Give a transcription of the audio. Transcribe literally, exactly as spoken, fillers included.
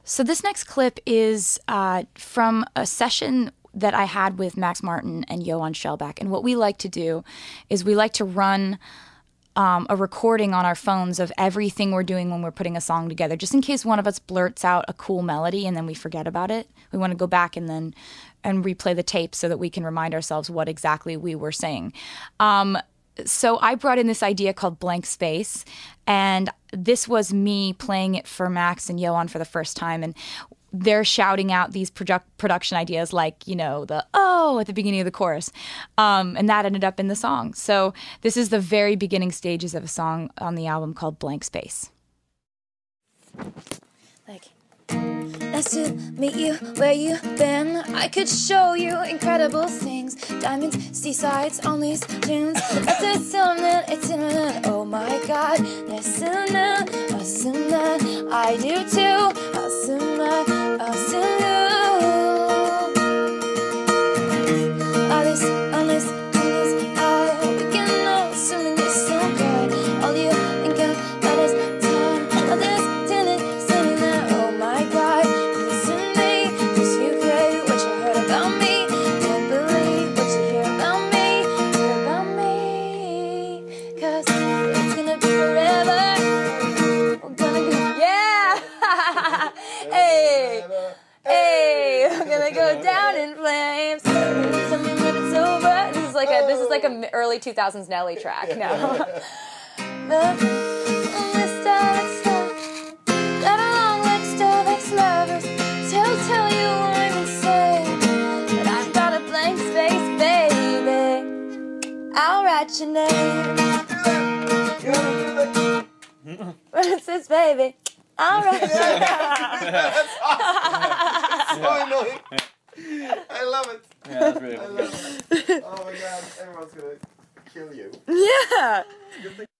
So this next clip is uh, from a session that I had with Max Martin and Johan Shellback. And what we like to do is we like to run um, a recording on our phones of everything we're doing when we're putting a song together, just in case one of us blurts out a cool melody and then we forget about it. We want to go back and then and replay the tape so that we can remind ourselves what exactly we were saying. Um, so I brought in this idea called Blank Space, and this was me playing it for Max and Johan for the first time, and they're shouting out these produ- production ideas like, you know, the oh at the beginning of the chorus, um, and that ended up in the song. So this is the very beginning stages of a song on the album called Blank Space. Like, nice to meet you, where you been? I could show you incredible things. Diamonds, seasides, on these dunes. It's a cinnamon, it's cinnamon. Oh my god, there's cinnamon, a cinnamon. I do too, a cinnamon, a cinnamon. All this, all this, all this, I we can know assuming you're so good. All you think about is time, all this. Go down in flames. Tell me when it's over. This is like a this is like a early two thousands Nelly track now. Lovers. Tell tell you I'm insane, but I've got a blank space, baby. I'll write your name. When it says baby, I'll write your name. That's awesome. So annoying. I love it. Yeah, that's really I love it. Oh my god, everyone's gonna kill you. Yeah.